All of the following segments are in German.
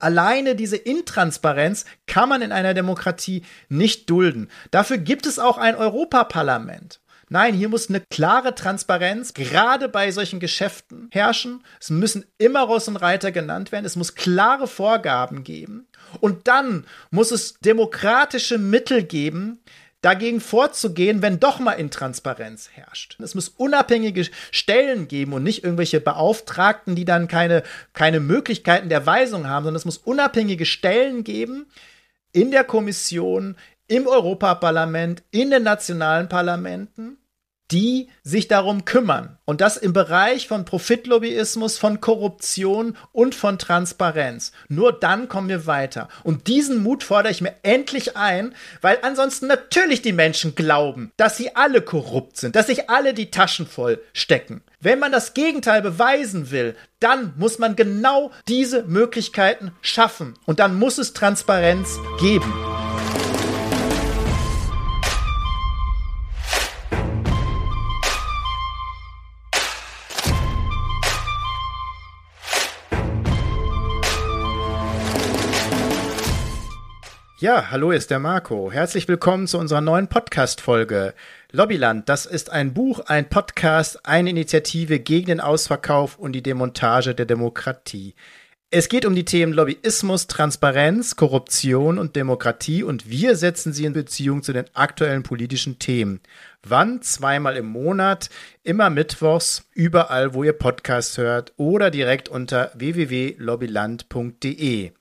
Alleine diese Intransparenz kann man in einer Demokratie nicht dulden. Dafür gibt es auch ein Europaparlament. Nein, hier muss eine klare Transparenz gerade bei solchen Geschäften herrschen. Es müssen immer Ross und Reiter genannt werden. Es muss klare Vorgaben geben. Und dann muss es demokratische Mittel geben, dagegen vorzugehen, wenn doch mal Intransparenz herrscht. Es muss unabhängige Stellen geben und nicht irgendwelche Beauftragten, die dann keine Möglichkeiten der Weisung haben, sondern es muss unabhängige Stellen geben in der Kommission, im Europaparlament, in den nationalen Parlamenten, die sich darum kümmern. Und das im Bereich von Profitlobbyismus, von Korruption und von Transparenz. Nur dann kommen wir weiter. Und diesen Mut fordere ich mir endlich ein, weil ansonsten natürlich die Menschen glauben, dass sie alle korrupt sind, dass sich alle die Taschen voll stecken. Wenn man das Gegenteil beweisen will, dann muss man genau diese Möglichkeiten schaffen. Und dann muss es Transparenz geben. Ja, hallo, ist der Marco. Herzlich willkommen zu unserer neuen Podcast-Folge. Lobbyland, das ist ein Buch, ein Podcast, eine Initiative gegen den Ausverkauf und die Demontage der Demokratie. Es geht um die Themen Lobbyismus, Transparenz, Korruption und Demokratie und wir setzen sie in Beziehung zu den aktuellen politischen Themen. Wann? Zweimal im Monat, immer mittwochs, überall, wo ihr Podcasts hört oder direkt unter www.lobbyland.de.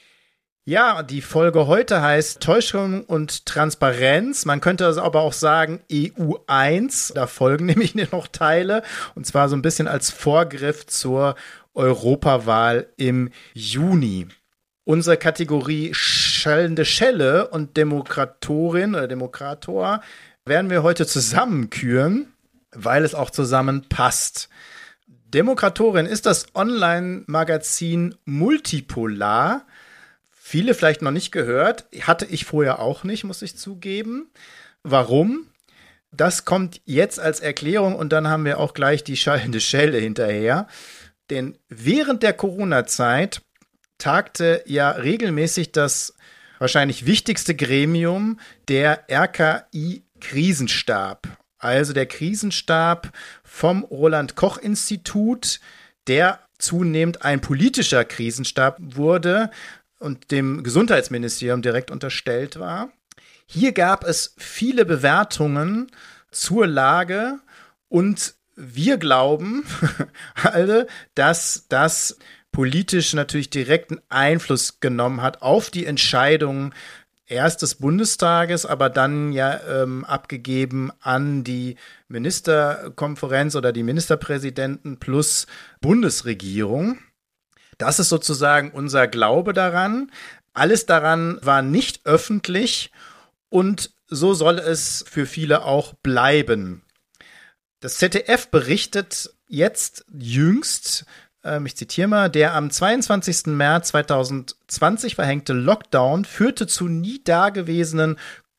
Ja, die Folge heute heißt Täuschung und Transparenz. Man könnte also aber auch sagen EU1. Da folgen nämlich noch Teile. Und zwar so ein bisschen als Vorgriff zur Europawahl im Juni. Unsere Kategorie Schellende Schelle und Demokratorin oder Demokrator werden wir heute zusammenküren, weil es auch zusammenpasst. Demokratorin ist das Online-Magazin Multipolar. Viele vielleicht noch nicht gehört, hatte ich vorher auch nicht, muss ich zugeben. Warum? Das kommt jetzt als Erklärung und dann haben wir auch gleich die schallende Schelle hinterher. Denn während der Corona-Zeit tagte ja regelmäßig das wahrscheinlich wichtigste Gremium, der RKI-Krisenstab. Also der Krisenstab vom Roland-Koch-Institut, der zunehmend ein politischer Krisenstab wurde und dem Gesundheitsministerium direkt unterstellt war. Hier gab es viele Bewertungen zur Lage und wir glauben alle, dass das politisch natürlich direkten Einfluss genommen hat auf die Entscheidungen erst des Bundestages, aber dann ja abgegeben an die Ministerkonferenz oder die Ministerpräsidenten plus Bundesregierung. Das ist sozusagen unser Glaube daran. Alles daran war nicht öffentlich und so soll es für viele auch bleiben. Das ZDF berichtet jetzt jüngst, ich zitiere mal, der am 22. März 2020 verhängte Lockdown führte zu nie dagewesenen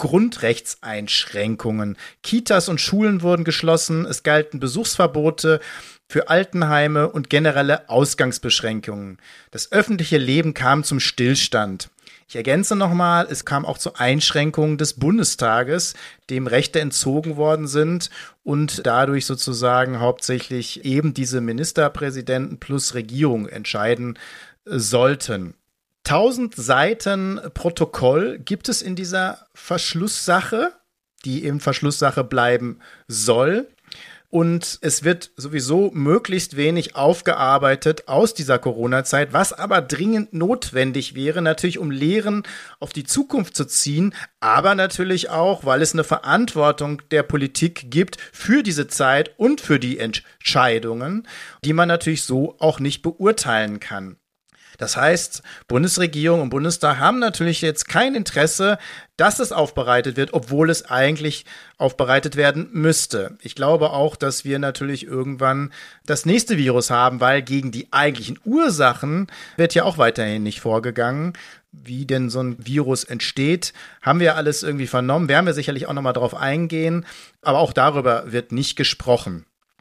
Grundrechtseinschränkungen. Kitas und Schulen wurden geschlossen, es galten Besuchsverbote für Altenheime und generelle Ausgangsbeschränkungen. Das öffentliche Leben kam zum Stillstand. Ich ergänze nochmal, es kam auch zu Einschränkungen des Bundestages, dem Rechte entzogen worden sind und dadurch sozusagen hauptsächlich eben diese Ministerpräsidenten plus Regierung entscheiden sollten. 1000 Seiten Protokoll gibt es in dieser Verschlusssache, die eben Verschlusssache bleiben soll. Und es wird sowieso möglichst wenig aufgearbeitet aus dieser Corona-Zeit, was aber dringend notwendig wäre, natürlich um Lehren auf die Zukunft zu ziehen, aber natürlich auch, weil es eine Verantwortung der Politik gibt für diese Zeit und für die Entscheidungen, die man natürlich so auch nicht beurteilen kann. Das heißt, Bundesregierung und Bundestag haben natürlich jetzt kein Interesse, dass es aufbereitet wird, obwohl es eigentlich aufbereitet werden müsste. Ich glaube auch, dass wir natürlich irgendwann das nächste Virus haben, weil gegen die eigentlichen Ursachen wird ja auch weiterhin nicht vorgegangen. Wie denn so ein Virus entsteht, haben wir alles irgendwie vernommen. Werden wir sicherlich auch nochmal drauf eingehen, aber auch darüber wird nicht gesprochen.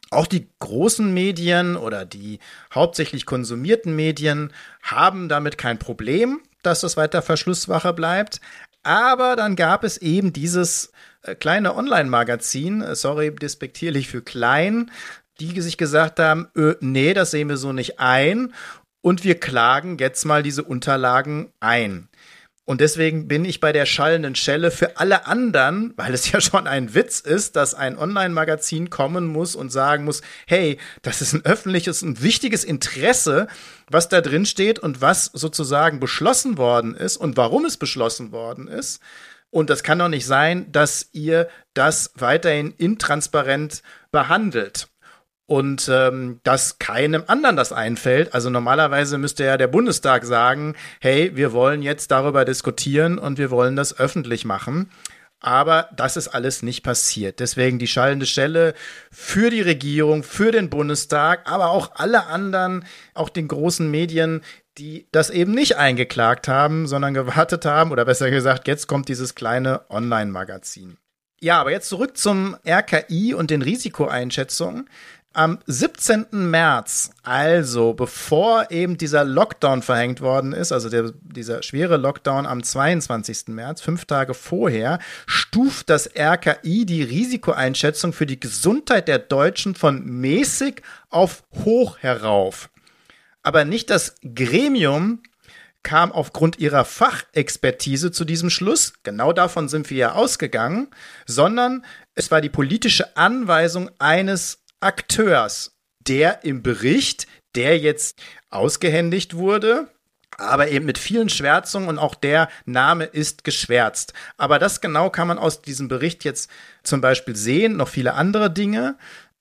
Auch die großen Medien oder die hauptsächlich konsumierten Medien haben damit kein Problem, dass das weiter Verschlusswache bleibt. Aber dann gab es eben dieses kleine Online-Magazin, sorry, despektierlich für klein, die sich gesagt haben, nee, das sehen wir so nicht ein und wir klagen jetzt mal diese Unterlagen ein. Und deswegen bin ich bei der schallenden Schelle für alle anderen, weil es ja schon ein Witz ist, dass ein Online-Magazin kommen muss und sagen muss, hey, das ist ein öffentliches und wichtiges Interesse, was da drin steht und was sozusagen beschlossen worden ist und warum es beschlossen worden ist. Und das kann doch nicht sein, dass ihr das weiterhin intransparent behandelt. Und dass keinem anderen das einfällt. Also normalerweise müsste ja der Bundestag sagen, hey, wir wollen jetzt darüber diskutieren und wir wollen das öffentlich machen. Aber das ist alles nicht passiert. Deswegen die schallende Schelle für die Regierung, für den Bundestag, aber auch alle anderen, auch den großen Medien, die das eben nicht eingeklagt haben, sondern gewartet haben, oder besser gesagt, jetzt kommt dieses kleine Online-Magazin. Ja, aber jetzt zurück zum RKI und den Risikoeinschätzungen. Am 17. März, also bevor eben dieser Lockdown verhängt worden ist, also dieser schwere Lockdown am 22. März, 5 Tage vorher, stuft das RKI die Risikoeinschätzung für die Gesundheit der Deutschen von mäßig auf hoch herauf. Aber nicht das Gremium kam aufgrund ihrer Fachexpertise zu diesem Schluss, genau davon sind wir ja ausgegangen, sondern es war die politische Anweisung eines Akteurs, der im Bericht, der jetzt ausgehändigt wurde, aber eben mit vielen Schwärzungen und auch der Name ist geschwärzt. Aber das genau kann man aus diesem Bericht jetzt zum Beispiel sehen, noch viele andere Dinge.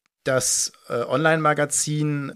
Das Online-Magazin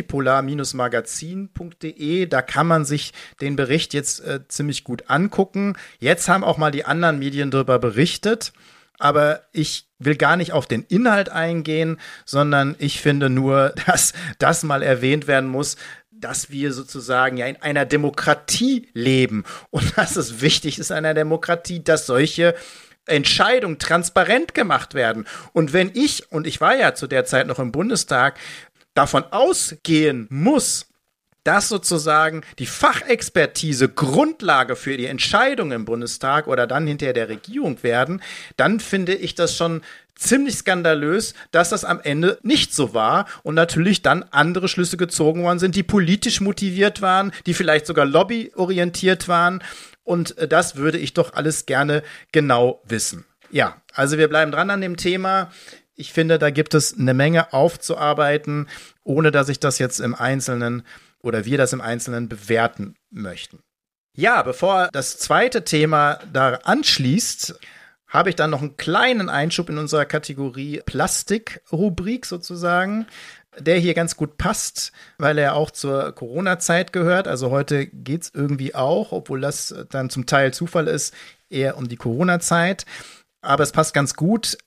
multipolar-magazin.de, da kann man sich den Bericht jetzt ziemlich gut angucken. Jetzt haben auch mal die anderen Medien darüber berichtet. Aber ich will gar nicht auf den Inhalt eingehen, sondern ich finde nur, dass das mal erwähnt werden muss, dass wir sozusagen ja in einer Demokratie leben und dass es wichtig ist in einer Demokratie, dass solche Entscheidungen transparent gemacht werden. Und wenn ich, und ich war ja zu der Zeit noch im Bundestag, davon ausgehen muss, dass sozusagen die Fachexpertise Grundlage für die Entscheidung im Bundestag oder dann hinterher der Regierung werden, dann finde ich das schon ziemlich skandalös, dass das am Ende nicht so war und natürlich dann andere Schlüsse gezogen worden sind, die politisch motiviert waren, die vielleicht sogar lobbyorientiert waren. Und das würde ich doch alles gerne genau wissen. Ja, also wir bleiben dran an dem Thema. Ich finde, da gibt es eine Menge aufzuarbeiten, ohne dass ich das jetzt im Einzelnen oder wir das im Einzelnen bewerten möchten. Ja, bevor das zweite Thema da anschließt, habe ich dann noch einen kleinen Einschub in unserer Kategorie Plastik-Rubrik sozusagen, der hier ganz gut passt, weil er auch zur Corona-Zeit gehört. Also heute geht es irgendwie auch, obwohl das dann zum Teil Zufall ist, eher um die Corona-Zeit. Aber es passt ganz gut.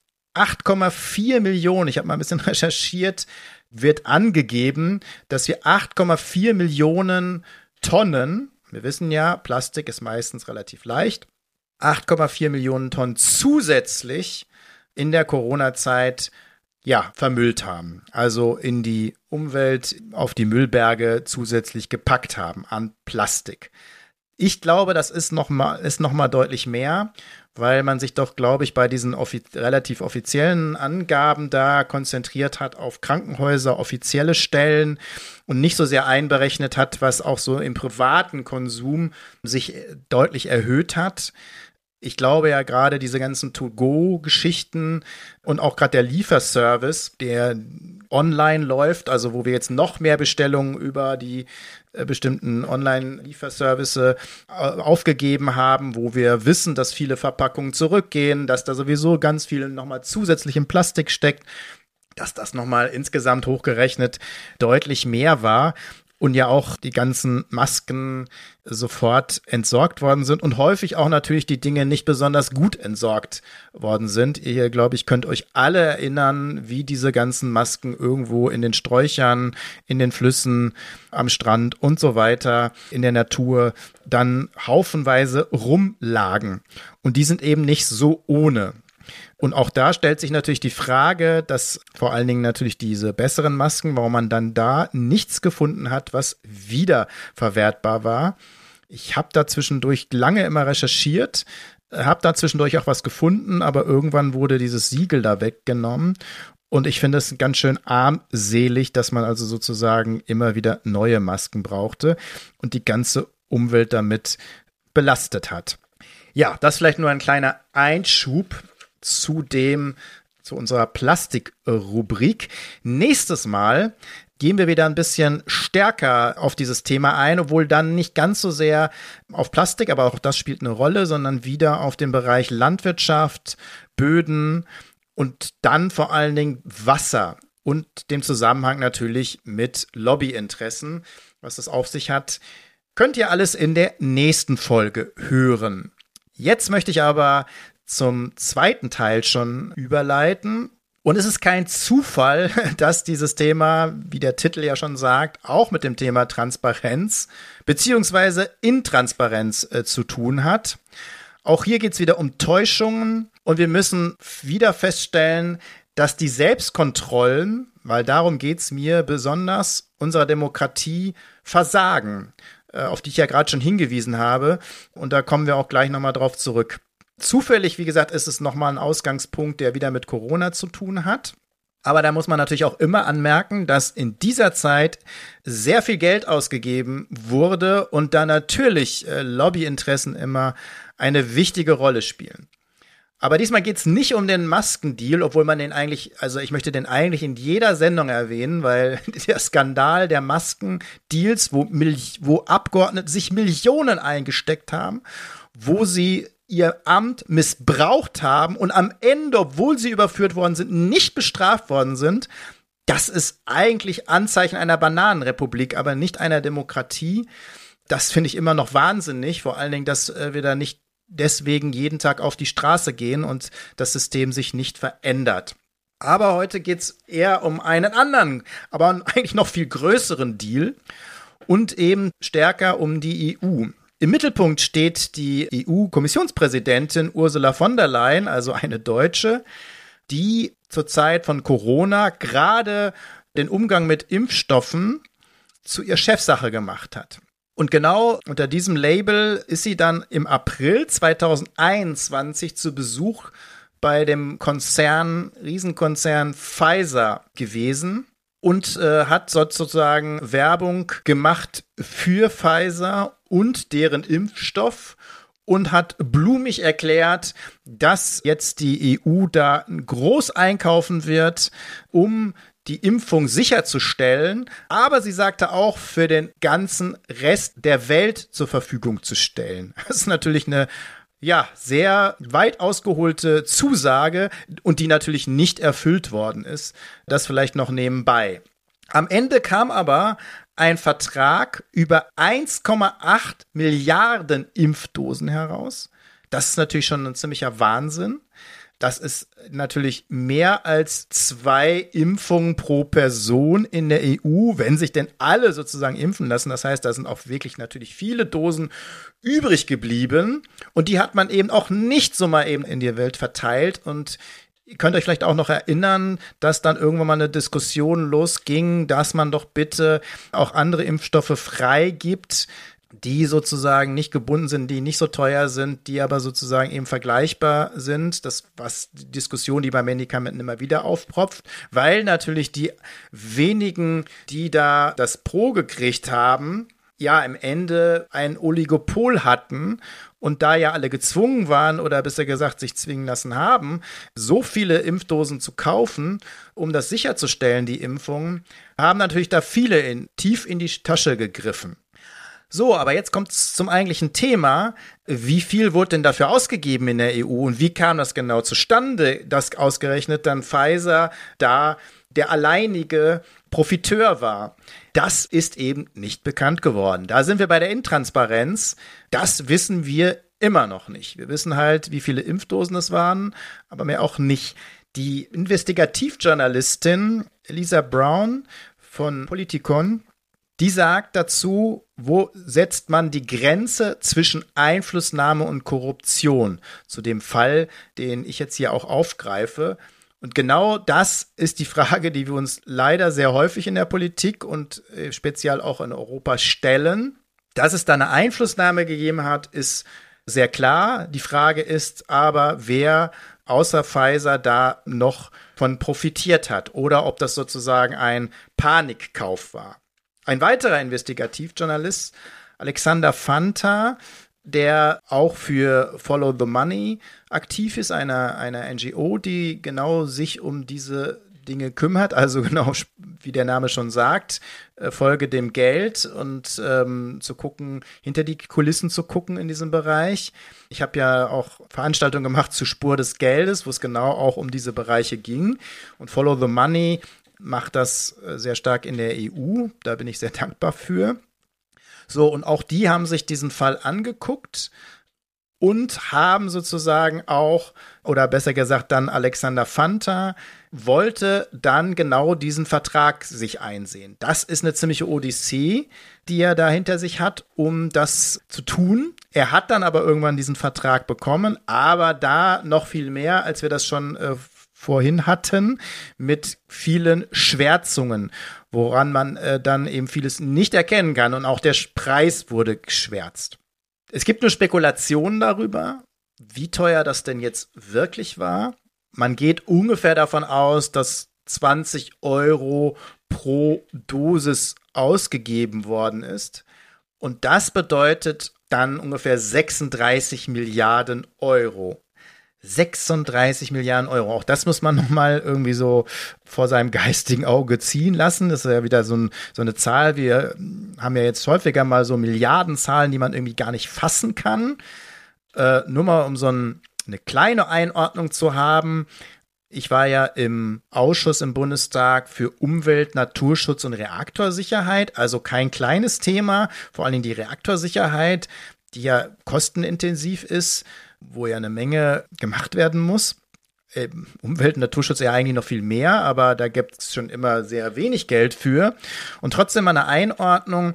8,4 Millionen, ich habe mal ein bisschen recherchiert, wird angegeben, dass wir 8,4 Millionen Tonnen, wir wissen ja, Plastik ist meistens relativ leicht, 8,4 Millionen Tonnen zusätzlich in der Corona-Zeit vermüllt haben. Also in die Umwelt, auf die Müllberge zusätzlich gepackt haben an Plastik. Ich glaube, das ist noch mal deutlich mehr, weil man sich doch, glaube ich, bei diesen relativ offiziellen Angaben da konzentriert hat auf Krankenhäuser, offizielle Stellen und nicht so sehr einberechnet hat, was auch so im privaten Konsum sich deutlich erhöht hat. Ich glaube ja gerade diese ganzen To-Go-Geschichten und auch gerade der Lieferservice, der online läuft, also wo wir jetzt noch mehr Bestellungen über die bestimmten Online-Lieferservice aufgegeben haben, wo wir wissen, dass viele Verpackungen zurückgehen, dass da sowieso ganz viel nochmal zusätzlich im Plastik steckt, dass das nochmal insgesamt hochgerechnet deutlich mehr war. Und ja auch die ganzen Masken sofort entsorgt worden sind und häufig auch natürlich die Dinge nicht besonders gut entsorgt worden sind. Ihr, glaube ich, könnt euch alle erinnern, wie diese ganzen Masken irgendwo in den Sträuchern, in den Flüssen, am Strand und so weiter in der Natur dann haufenweise rumlagen. Und die sind eben nicht so ohne. Und auch da stellt sich natürlich die Frage, dass vor allen Dingen natürlich diese besseren Masken, warum man dann da nichts gefunden hat, was wiederverwertbar war. Ich habe da zwischendurch lange immer recherchiert, habe da zwischendurch auch was gefunden, aber irgendwann wurde dieses Siegel da weggenommen. Und ich finde es ganz schön armselig, dass man also sozusagen immer wieder neue Masken brauchte und die ganze Umwelt damit belastet hat. Ja, das vielleicht nur ein kleiner Einschub zu unserer Plastikrubrik. Nächstes Mal gehen wir wieder ein bisschen stärker auf dieses Thema ein, obwohl dann nicht ganz so sehr auf Plastik, aber auch das spielt eine Rolle, sondern wieder auf den Bereich Landwirtschaft, Böden und dann vor allen Dingen Wasser und dem Zusammenhang natürlich mit Lobbyinteressen, was das auf sich hat, könnt ihr alles in der nächsten Folge hören. Jetzt möchte ich aber zum zweiten Teil schon überleiten. Und es ist kein Zufall, dass dieses Thema, wie der Titel ja schon sagt, auch mit dem Thema Transparenz beziehungsweise Intransparenz zu tun hat. Auch hier geht es wieder um Täuschungen und wir müssen wieder feststellen, dass die Selbstkontrollen, weil darum geht es mir besonders, unserer Demokratie versagen, auf die ich ja gerade schon hingewiesen habe. Und da kommen wir auch gleich nochmal drauf zurück. Zufällig, wie gesagt, ist es nochmal ein Ausgangspunkt, der wieder mit Corona zu tun hat. Aber da muss man natürlich auch immer anmerken, dass in dieser Zeit sehr viel Geld ausgegeben wurde und da natürlich Lobbyinteressen immer eine wichtige Rolle spielen. Aber diesmal geht es nicht um den Maskendeal, obwohl man den eigentlich, also ich möchte den eigentlich in jeder Sendung erwähnen, weil der Skandal der Maskendeals, wo Abgeordnete sich Millionen eingesteckt haben, wo sie ihr Amt missbraucht haben und am Ende, obwohl sie überführt worden sind, nicht bestraft worden sind, das ist eigentlich Anzeichen einer Bananenrepublik, aber nicht einer Demokratie. Das finde ich immer noch wahnsinnig, vor allen Dingen, dass wir da nicht deswegen jeden Tag auf die Straße gehen und das System sich nicht verändert. Aber heute geht es eher um einen anderen, aber eigentlich noch viel größeren Deal und eben stärker um die EU. Im Mittelpunkt steht die EU-Kommissionspräsidentin Ursula von der Leyen, also eine Deutsche, die zur Zeit von Corona gerade den Umgang mit Impfstoffen zu ihrer Chefsache gemacht hat. Und genau unter diesem Label ist sie dann im April 2021 zu Besuch bei dem Riesenkonzern Pfizer gewesen und hat sozusagen Werbung gemacht für Pfizer und deren Impfstoff und hat blumig erklärt, dass jetzt die EU da groß einkaufen wird, um die Impfung sicherzustellen, aber sie sagte auch, für den ganzen Rest der Welt zur Verfügung zu stellen. Das ist natürlich eine sehr weit ausgeholte Zusage und die natürlich nicht erfüllt worden ist. Das vielleicht noch nebenbei. Am Ende kam aber ein Vertrag über 1,8 Milliarden Impfdosen heraus. Das ist natürlich schon ein ziemlicher Wahnsinn. Das ist natürlich mehr als 2 Impfungen pro Person in der EU, wenn sich denn alle sozusagen impfen lassen. Das heißt, da sind auch wirklich natürlich viele Dosen übrig geblieben. Und die hat man eben auch nicht so mal eben in die Welt verteilt. Und ihr könnt euch vielleicht auch noch erinnern, dass dann irgendwann mal eine Diskussion losging, dass man doch bitte auch andere Impfstoffe freigibt, die sozusagen nicht gebunden sind, die nicht so teuer sind, die aber sozusagen eben vergleichbar sind. Das was die Diskussion, die bei Medikamenten immer wieder aufpropft, weil natürlich die wenigen, die da das Pro gekriegt haben, ja im Ende ein Oligopol hatten und da ja alle gezwungen waren oder besser gesagt sich zwingen lassen haben, so viele Impfdosen zu kaufen, um das sicherzustellen, die Impfungen, haben natürlich da viele tief in die Tasche gegriffen. So, aber jetzt kommt es zum eigentlichen Thema. Wie viel wurde denn dafür ausgegeben in der EU und wie kam das genau zustande, dass ausgerechnet dann Pfizer da der alleinige Profiteur war? Das ist eben nicht bekannt geworden. Da sind wir bei der Intransparenz. Das wissen wir immer noch nicht. Wir wissen halt, wie viele Impfdosen es waren, aber mehr auch nicht. Die Investigativjournalistin Elisa Brown von Politikon, Die sagt dazu, wo setzt man die Grenze zwischen Einflussnahme und Korruption? Zu dem Fall, den ich jetzt hier auch aufgreife. Und genau das ist die Frage, die wir uns leider sehr häufig in der Politik und speziell auch in Europa stellen. Dass es da eine Einflussnahme gegeben hat, ist sehr klar. Die Frage ist aber, wer außer Pfizer da noch von profitiert hat oder ob das sozusagen ein Panikkauf war. Ein weiterer Investigativjournalist, Alexander Fanta, der auch für Follow the Money aktiv ist, einer NGO, die genau sich um diese Dinge kümmert, also genau wie der Name schon sagt, folge dem Geld und zu gucken, hinter die Kulissen zu gucken in diesem Bereich. Ich habe ja auch Veranstaltungen gemacht zu Spur des Geldes, wo es genau auch um diese Bereiche ging. Und Follow the Money macht das sehr stark in der EU. Da bin ich sehr dankbar für. So, und auch die haben sich diesen Fall angeguckt und haben sozusagen auch, oder besser gesagt dann Alexander Fanta, wollte dann genau diesen Vertrag sich einsehen. Das ist eine ziemliche Odyssee, die er da hinter sich hat, um das zu tun. Er hat dann aber irgendwann diesen Vertrag bekommen, aber da noch viel mehr, als wir das schon vorhin hatten, mit vielen Schwärzungen, woran man dann eben vieles nicht erkennen kann. Und auch der Preis wurde geschwärzt. Es gibt nur Spekulationen darüber, wie teuer das denn jetzt wirklich war. Man geht ungefähr davon aus, dass 20 Euro pro Dosis ausgegeben worden ist. Und das bedeutet dann ungefähr 36 Milliarden Euro. 36 Milliarden Euro. Auch das muss man nochmal irgendwie so vor seinem geistigen Auge ziehen lassen. Das ist ja wieder so eine Zahl. Wir haben ja jetzt häufiger mal so Milliardenzahlen, die man irgendwie gar nicht fassen kann. Nur mal um so eine kleine Einordnung zu haben. Ich war ja im Ausschuss im Bundestag für Umwelt, Naturschutz und Reaktorsicherheit. Also kein kleines Thema. Vor allen Dingen die Reaktorsicherheit, die ja kostenintensiv ist, wo ja eine Menge gemacht werden muss. Umwelt- und Naturschutz ja eigentlich noch viel mehr, aber da gibt es schon immer sehr wenig Geld für. Und trotzdem eine Einordnung,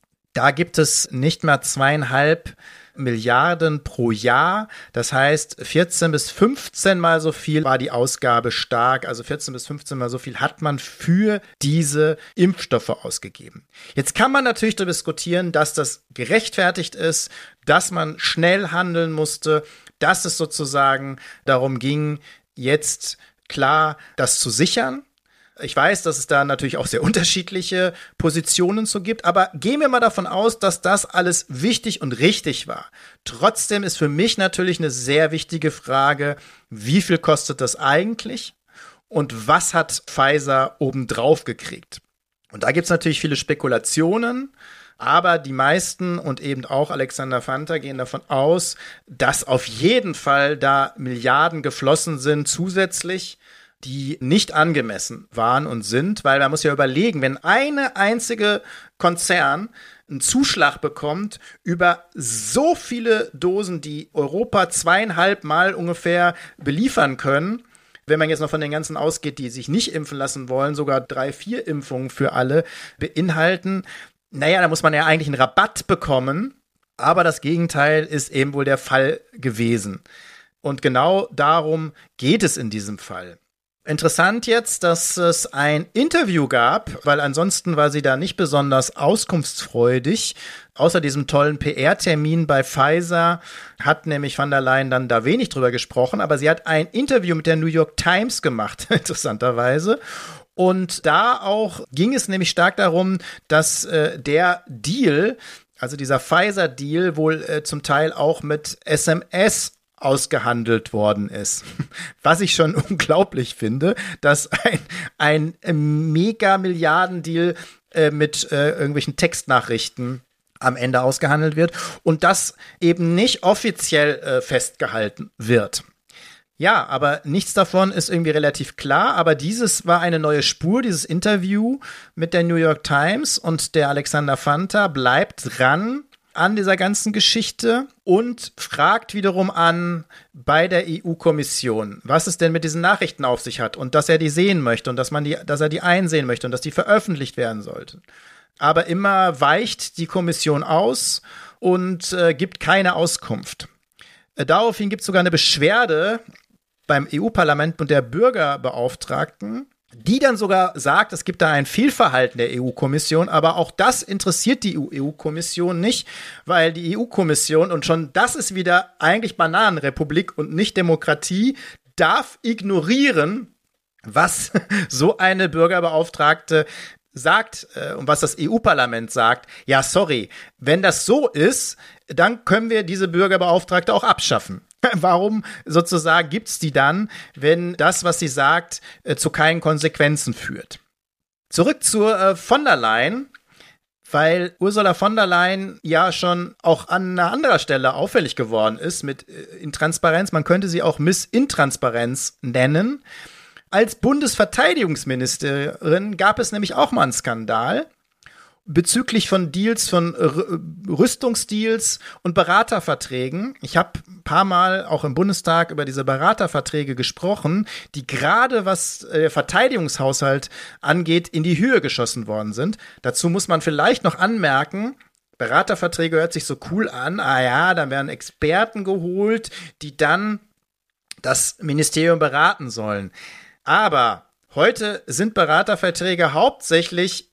da gibt es nicht mal 2,5 Milliarden pro Jahr. Das heißt, 14 bis 15 Mal so viel war die Ausgabe stark. Also 14 bis 15 Mal so viel hat man für diese Impfstoffe ausgegeben. Jetzt kann man natürlich darüber diskutieren, dass das gerechtfertigt ist, dass man schnell handeln musste, dass es sozusagen darum ging, jetzt klar das zu sichern. Ich weiß, dass es da natürlich auch sehr unterschiedliche Positionen zu gibt, aber gehen wir mal davon aus, dass das alles wichtig und richtig war. Trotzdem ist für mich natürlich eine sehr wichtige Frage, wie viel kostet das eigentlich und was hat Pfizer obendrauf gekriegt? Und da gibt es natürlich viele Spekulationen, aber die meisten und eben auch Alexander Fanta gehen davon aus, dass auf jeden Fall da Milliarden geflossen sind zusätzlich, die nicht angemessen waren und sind, weil man muss ja überlegen, wenn eine einzige Konzern einen Zuschlag bekommt über so viele Dosen, die Europa 2,5 Mal ungefähr beliefern können, wenn man jetzt noch von den ganzen ausgeht, die sich nicht impfen lassen wollen, sogar 3, 4 Impfungen für alle beinhalten, naja, da muss man ja eigentlich einen Rabatt bekommen, aber das Gegenteil ist eben wohl der Fall gewesen. Und genau darum geht es in diesem Fall. Interessant jetzt, dass es ein Interview gab, weil ansonsten war sie da nicht besonders auskunftsfreudig. Außer diesem tollen PR-Termin bei Pfizer hat nämlich von der Leyen dann da wenig drüber gesprochen, aber sie hat ein Interview mit der New York Times gemacht, interessanterweise. Und da auch ging es nämlich stark darum, dass der Deal, also dieser Pfizer-Deal, wohl zum Teil auch mit SMS ausgehandelt worden ist. Was ich schon unglaublich finde, dass ein Mega-Milliarden-Deal mit irgendwelchen Textnachrichten am Ende ausgehandelt wird und das eben nicht offiziell festgehalten wird. Ja, aber nichts davon ist irgendwie relativ klar, aber dieses war eine neue Spur, dieses Interview mit der New York Times und der Alexander Fanta bleibt dran an dieser ganzen Geschichte und fragt wiederum an bei der EU-Kommission, was es denn mit diesen Nachrichten auf sich hat und dass er die sehen möchte und dass er die einsehen möchte und dass die veröffentlicht werden sollten. aber immer weicht die Kommission aus und gibt keine Auskunft. Daraufhin gibt es sogar eine Beschwerde beim EU-Parlament und der Bürgerbeauftragten, die dann sogar sagt, es gibt da ein Fehlverhalten der EU-Kommission, aber auch das interessiert die EU-Kommission nicht, weil die EU-Kommission, und schon das ist wieder eigentlich Bananenrepublik und nicht Demokratie, darf ignorieren, was so eine Bürgerbeauftragte sagt und was das EU-Parlament sagt. Ja, sorry, wenn das so ist, dann können wir diese Bürgerbeauftragte auch abschaffen. Warum sozusagen gibt's die dann, wenn das, was sie sagt, zu keinen Konsequenzen führt? Zurück zur von der Leyen, weil Ursula von der Leyen ja schon auch an einer anderen Stelle auffällig geworden ist mit Intransparenz. Man könnte sie auch Miss Intransparenz nennen. Als Bundesverteidigungsministerin gab es nämlich auch mal einen Skandal bezüglich von Deals, von Rüstungsdeals und Beraterverträgen. Ich habe ein paar Mal auch im Bundestag über diese Beraterverträge gesprochen, die gerade was Verteidigungshaushalt angeht, in die Höhe geschossen worden sind. Dazu muss man vielleicht noch anmerken, Beraterverträge hört sich so cool an. Ah ja, dann werden Experten geholt, die dann das Ministerium beraten sollen. Aber heute sind Beraterverträge hauptsächlich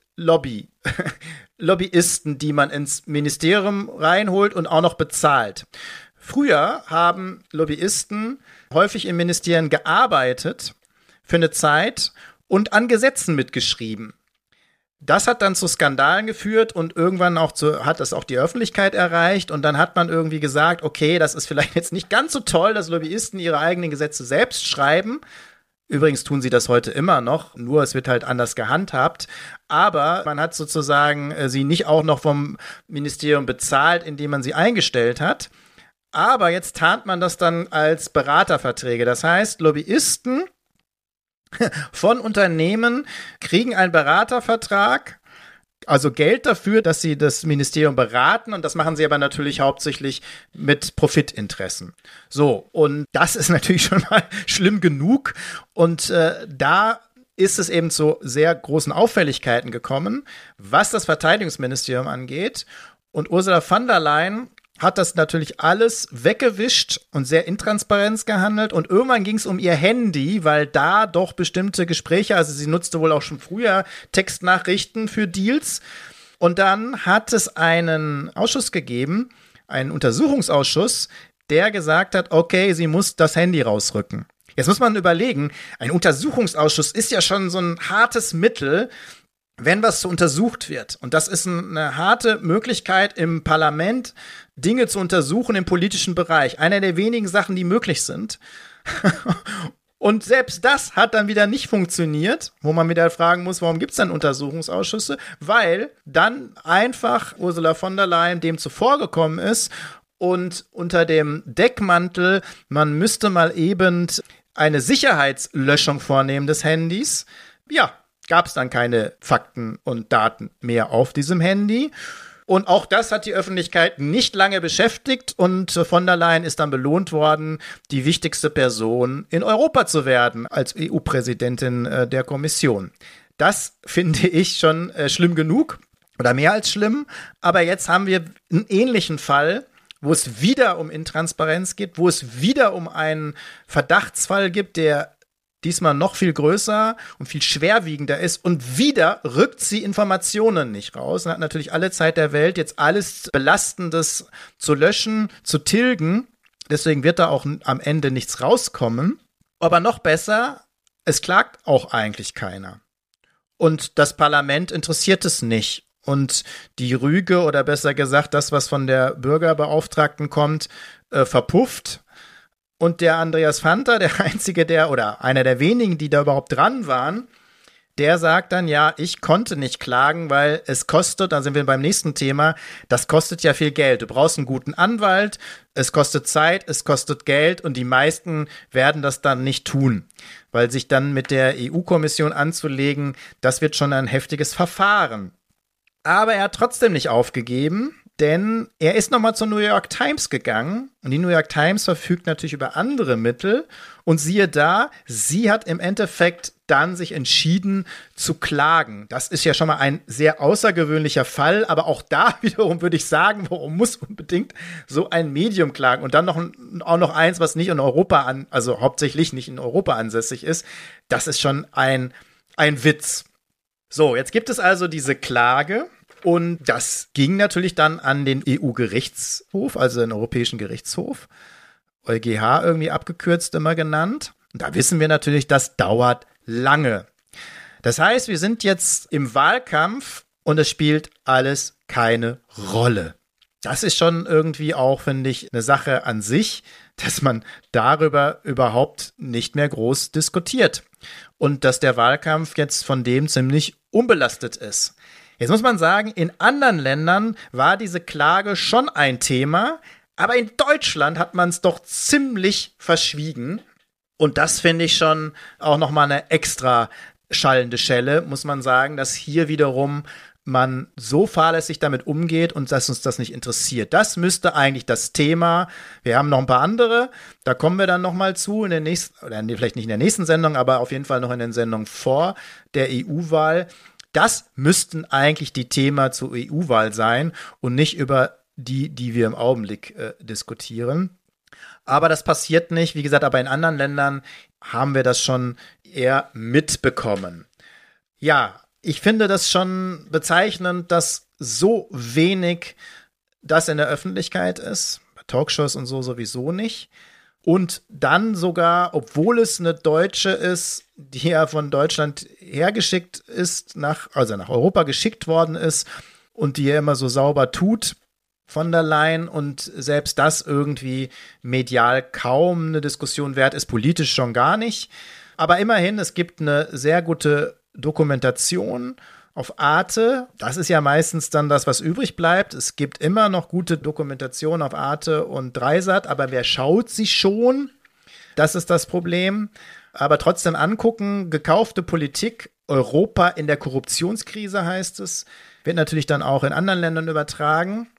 Lobbyisten, die man ins Ministerium reinholt und auch noch bezahlt. Früher haben Lobbyisten häufig in Ministerien gearbeitet für eine Zeit und an Gesetzen mitgeschrieben. Das hat dann zu Skandalen geführt und irgendwann hat das auch die Öffentlichkeit erreicht und dann hat man irgendwie gesagt, okay, das ist vielleicht jetzt nicht ganz so toll, dass Lobbyisten ihre eigenen Gesetze selbst schreiben. Übrigens tun sie das heute immer noch, nur es wird halt anders gehandhabt. Aber man hat sozusagen sie nicht auch noch vom Ministerium bezahlt, indem man sie eingestellt hat. Aber jetzt tarnt man das dann als Beraterverträge. Das heißt, Lobbyisten von Unternehmen kriegen einen Beratervertrag, also Geld dafür, dass sie das Ministerium beraten, und das machen sie aber natürlich hauptsächlich mit Profitinteressen. So, und das ist natürlich schon mal schlimm genug, und da ist es eben zu sehr großen Auffälligkeiten gekommen, was das Verteidigungsministerium angeht, und Ursula von der Leyen hat das natürlich alles weggewischt und sehr intransparent gehandelt. Und irgendwann ging es um ihr Handy, weil da doch bestimmte Gespräche, also sie nutzte wohl auch schon früher Textnachrichten für Deals. Und dann hat es einen Ausschuss gegeben, einen Untersuchungsausschuss, der gesagt hat, okay, sie muss das Handy rausrücken. Jetzt muss man überlegen, ein Untersuchungsausschuss ist ja schon so ein hartes Mittel, wenn was untersucht wird. Und das ist eine harte Möglichkeit im Parlament, Dinge zu untersuchen im politischen Bereich. Einer der wenigen Sachen, die möglich sind. Und selbst das hat dann wieder nicht funktioniert, wo man wieder fragen muss, warum gibt es dann Untersuchungsausschüsse? Weil dann einfach Ursula von der Leyen dem zuvorgekommen ist und unter dem Deckmantel, man müsste mal eben eine Sicherheitslöschung vornehmen des Handys, ja, gab es dann keine Fakten und Daten mehr auf diesem Handy. Und auch das hat die Öffentlichkeit nicht lange beschäftigt, und von der Leyen ist dann belohnt worden, die wichtigste Person in Europa zu werden als EU-Präsidentin der Kommission. Das finde ich schon schlimm genug oder mehr als schlimm. Aber jetzt haben wir einen ähnlichen Fall, wo es wieder um Intransparenz geht, wo es wieder um einen Verdachtsfall gibt, der diesmal noch viel größer und viel schwerwiegender ist, und wieder rückt sie Informationen nicht raus und hat natürlich alle Zeit der Welt, jetzt alles Belastendes zu löschen, zu tilgen. Deswegen wird da auch am Ende nichts rauskommen. Aber noch besser, es klagt auch eigentlich keiner. Und das Parlament interessiert es nicht. Und die Rüge, oder besser gesagt das, was von der Bürgerbeauftragten kommt, verpufft. Und der Andreas Fanter, der einzige, oder einer der wenigen, die da überhaupt dran waren, der sagt dann, ja, ich konnte nicht klagen, weil es kostet, dann sind wir beim nächsten Thema, das kostet ja viel Geld. Du brauchst einen guten Anwalt, es kostet Zeit, es kostet Geld, und die meisten werden das dann nicht tun, weil sich dann mit der EU-Kommission anzulegen, das wird schon ein heftiges Verfahren. Aber er hat trotzdem nicht aufgegeben. Denn er ist nochmal zur New York Times gegangen und die New York Times verfügt natürlich über andere Mittel und siehe da, sie hat im Endeffekt dann sich entschieden zu klagen. Das ist ja schon mal ein sehr außergewöhnlicher Fall, aber auch da wiederum würde ich sagen, warum muss unbedingt so ein Medium klagen und dann auch noch eins, was nicht in Europa also hauptsächlich nicht in Europa ansässig ist. Das ist schon ein Witz. So, jetzt gibt es also diese Klage. Und das ging natürlich dann an den EU-Gerichtshof, also den Europäischen Gerichtshof, EuGH irgendwie abgekürzt immer genannt. Und da wissen wir natürlich, das dauert lange. Das heißt, wir sind jetzt im Wahlkampf und es spielt alles keine Rolle. Das ist schon irgendwie auch, finde ich, eine Sache an sich, dass man darüber überhaupt nicht mehr groß diskutiert. Und dass der Wahlkampf jetzt von dem ziemlich unbelastet ist. Jetzt muss man sagen, in anderen Ländern war diese Klage schon ein Thema, aber in Deutschland hat man es doch ziemlich verschwiegen. Und das finde ich schon auch nochmal eine extra schallende Schelle, muss man sagen, dass hier wiederum man so fahrlässig damit umgeht und dass uns das nicht interessiert. Das müsste eigentlich das Thema, wir haben noch ein paar andere, da kommen wir dann nochmal zu in der nächsten, oder vielleicht nicht in der nächsten Sendung, aber auf jeden Fall noch in den Sendungen vor der EU-Wahl. Das müssten eigentlich die Themen zur EU-Wahl sein und nicht über die wir im Augenblick diskutieren. Aber das passiert nicht. Wie gesagt, aber in anderen Ländern haben wir das schon eher mitbekommen. Ja, ich finde das schon bezeichnend, dass so wenig das in der Öffentlichkeit ist. Bei Talkshows und so sowieso nicht. Und dann sogar, obwohl es eine Deutsche ist, die ja von Deutschland hergeschickt ist, also nach Europa geschickt worden ist und die ja immer so sauber tut, von der Leyen, und selbst das irgendwie medial kaum eine Diskussion wert ist, politisch schon gar nicht. Aber immerhin, es gibt eine sehr gute Dokumentation auf Arte. Das ist ja meistens dann das, was übrig bleibt. Es gibt immer noch gute Dokumentation auf Arte und Dreisat, aber wer schaut sie schon? Das ist das Problem. Aber trotzdem angucken, gekaufte Politik, Europa in der Korruptionskrise heißt es, wird natürlich dann auch in anderen Ländern übertragen.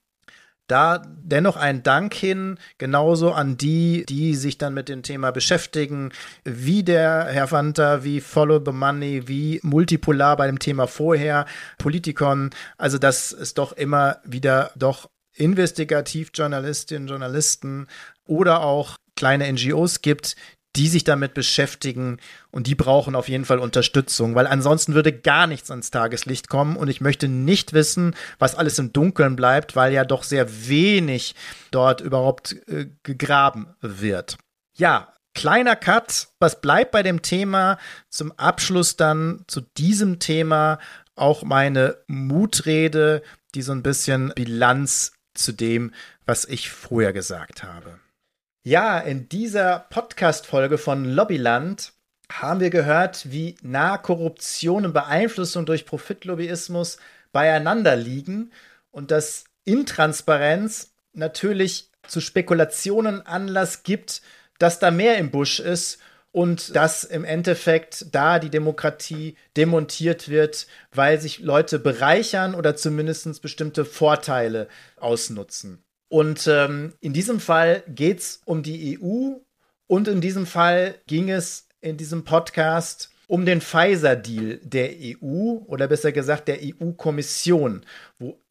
Da dennoch ein Dank hin, genauso an die sich dann mit dem Thema beschäftigen, wie der Herr Fanta, wie Follow the Money, wie Multipolar bei dem Thema vorher, Politikon, also dass es doch immer wieder doch Investigativjournalistinnen, Journalisten oder auch kleine NGOs gibt, die sich damit beschäftigen, und die brauchen auf jeden Fall Unterstützung, weil ansonsten würde gar nichts ans Tageslicht kommen und ich möchte nicht wissen, was alles im Dunkeln bleibt, weil ja doch sehr wenig dort überhaupt gegraben wird. Ja, kleiner Cut. Was bleibt bei dem Thema? Zum Abschluss dann zu diesem Thema auch meine Mutrede, die so ein bisschen Bilanz zu dem, was ich vorher gesagt habe. Ja, in dieser Podcast-Folge von Lobbyland haben wir gehört, wie nah Korruption und Beeinflussung durch Profitlobbyismus beieinander liegen und dass Intransparenz natürlich zu Spekulationen Anlass gibt, dass da mehr im Busch ist und dass im Endeffekt da die Demokratie demontiert wird, weil sich Leute bereichern oder zumindest bestimmte Vorteile ausnutzen. Und in diesem Fall geht es um die EU und in diesem Fall ging es in diesem Podcast um den Pfizer-Deal der EU oder besser gesagt der EU-Kommission, wo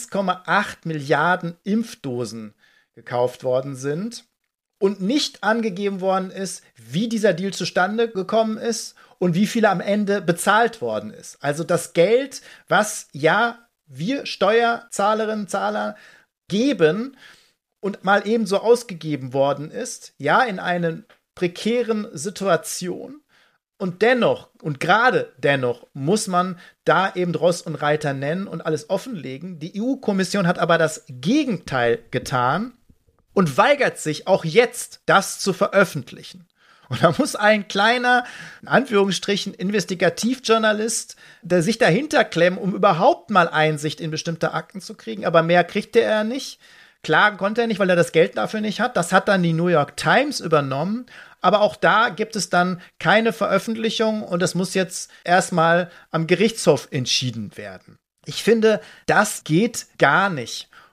1,8 Milliarden Impfdosen gekauft worden sind und nicht angegeben worden ist, wie dieser Deal zustande gekommen ist und wie viel am Ende bezahlt worden ist. Also das Geld, was ja wir Steuerzahlerinnen und Zahler geben und mal ebenso ausgegeben worden ist, ja, in einer prekären Situation. Und dennoch, und gerade dennoch, muss man da eben Ross und Reiter nennen und alles offenlegen. Die EU-Kommission hat aber das Gegenteil getan und weigert sich auch jetzt, das zu veröffentlichen. Und da muss ein kleiner, in Anführungsstrichen, Investigativjournalist, der sich dahinter klemmen, um überhaupt mal Einsicht in bestimmte Akten zu kriegen. Aber mehr kriegte er nicht. Klagen konnte er nicht, weil er das Geld dafür nicht hat. Das hat dann die New York Times übernommen. Aber auch da gibt es dann keine Veröffentlichung und das muss jetzt erstmal am Gerichtshof entschieden werden. Ich finde, das geht gar nicht.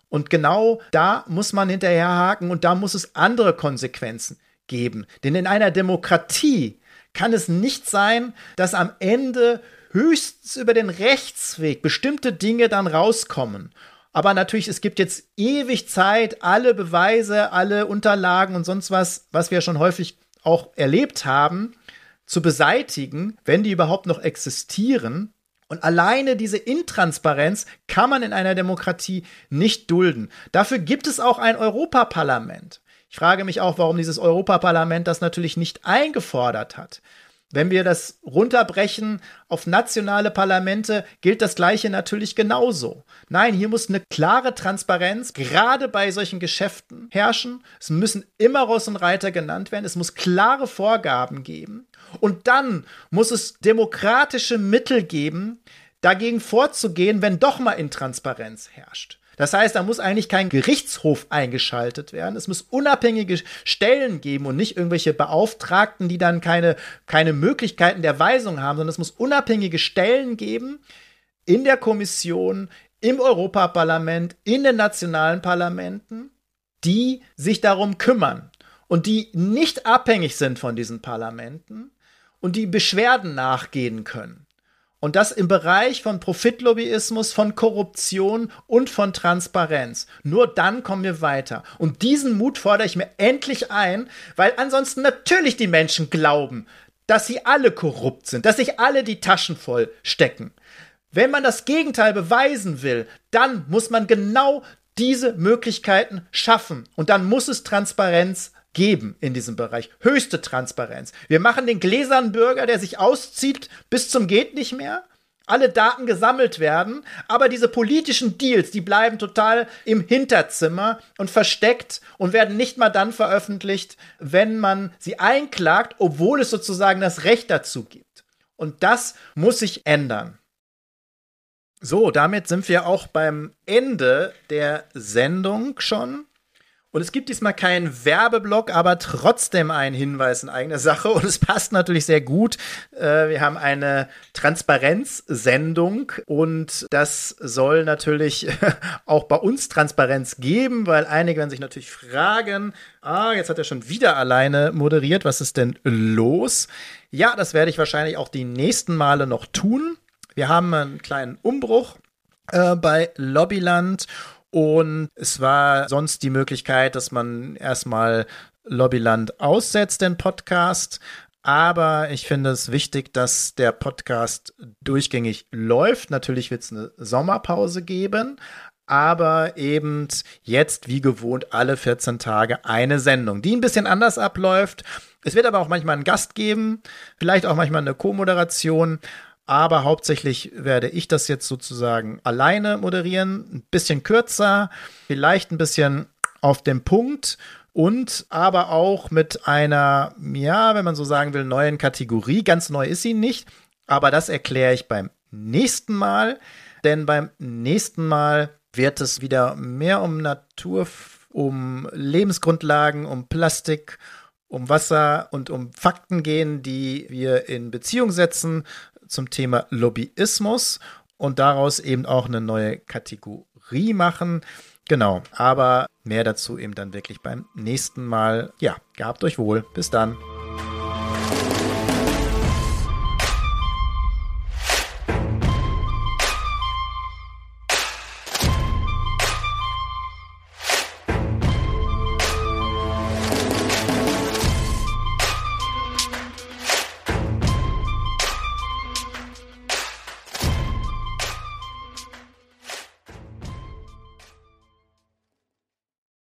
Und genau da muss man hinterherhaken und da muss es andere Konsequenzen geben. Denn in einer Demokratie kann es nicht sein, dass am Ende höchstens über den Rechtsweg bestimmte Dinge dann rauskommen. Aber natürlich, es gibt jetzt ewig Zeit, alle Beweise, alle Unterlagen und sonst was, was wir schon häufig auch erlebt haben, zu beseitigen, wenn die überhaupt noch existieren. Und alleine diese Intransparenz kann man in einer Demokratie nicht dulden. Dafür gibt es auch ein Europaparlament. Ich frage mich auch, warum dieses Europaparlament das natürlich nicht eingefordert hat. Wenn wir das runterbrechen auf nationale Parlamente, gilt das Gleiche natürlich genauso. Nein, hier muss eine klare Transparenz, gerade bei solchen Geschäften, herrschen. Es müssen immer Ross und Reiter genannt werden. Es muss klare Vorgaben geben. Und dann muss es demokratische Mittel geben, dagegen vorzugehen, wenn doch mal Intransparenz herrscht. Das heißt, da muss eigentlich kein Gerichtshof eingeschaltet werden. Es muss unabhängige Stellen geben und nicht irgendwelche Beauftragten, die dann keine Möglichkeiten der Weisung haben, sondern es muss unabhängige Stellen geben in der Kommission, im Europaparlament, in den nationalen Parlamenten, die sich darum kümmern und die nicht abhängig sind von diesen Parlamenten und die Beschwerden nachgehen können. Und das im Bereich von Profitlobbyismus, von Korruption und von Transparenz. Nur dann kommen wir weiter. Und diesen Mut fordere ich mir endlich ein, weil ansonsten natürlich die Menschen glauben, dass sie alle korrupt sind, dass sich alle die Taschen voll stecken. Wenn man das Gegenteil beweisen will, dann muss man genau diese Möglichkeiten schaffen. Und dann muss es Transparenz geben in diesem Bereich. Höchste Transparenz. Wir machen den gläsernen Bürger, der sich auszieht, bis zum geht nicht mehr. Alle Daten gesammelt werden, aber diese politischen Deals, die bleiben total im Hinterzimmer und versteckt und werden nicht mal dann veröffentlicht, wenn man sie einklagt, obwohl es sozusagen das Recht dazu gibt. Und das muss sich ändern. So, damit sind wir auch beim Ende der Sendung schon. Und es gibt diesmal keinen Werbeblock, aber trotzdem einen Hinweis in eigener Sache. Und es passt natürlich sehr gut. Wir haben eine Transparenzsendung und das soll natürlich auch bei uns Transparenz geben, weil einige werden sich natürlich fragen, jetzt hat er schon wieder alleine moderiert. Was ist denn los? Ja, das werde ich wahrscheinlich auch die nächsten Male noch tun. Wir haben einen kleinen Umbruch bei Lobbyland. Und es war sonst die Möglichkeit, dass man erstmal Lobbyland aussetzt, den Podcast. Aber ich finde es wichtig, dass der Podcast durchgängig läuft. Natürlich wird es eine Sommerpause geben, aber eben jetzt wie gewohnt alle 14 Tage eine Sendung, die ein bisschen anders abläuft. Es wird aber auch manchmal einen Gast geben, vielleicht auch manchmal eine Co-Moderation. Aber hauptsächlich werde ich das jetzt sozusagen alleine moderieren. Ein bisschen kürzer, vielleicht ein bisschen auf den Punkt und aber auch mit einer, ja, wenn man so sagen will, neuen Kategorie. Ganz neu ist sie nicht, aber das erkläre ich beim nächsten Mal. Denn beim nächsten Mal wird es wieder mehr um Natur, um Lebensgrundlagen, um Plastik, um Wasser und um Fakten gehen, die wir in Beziehung setzen zum Thema Lobbyismus und daraus eben auch eine neue Kategorie machen. Genau, aber mehr dazu eben dann wirklich beim nächsten Mal. Ja, gehabt euch wohl. Bis dann.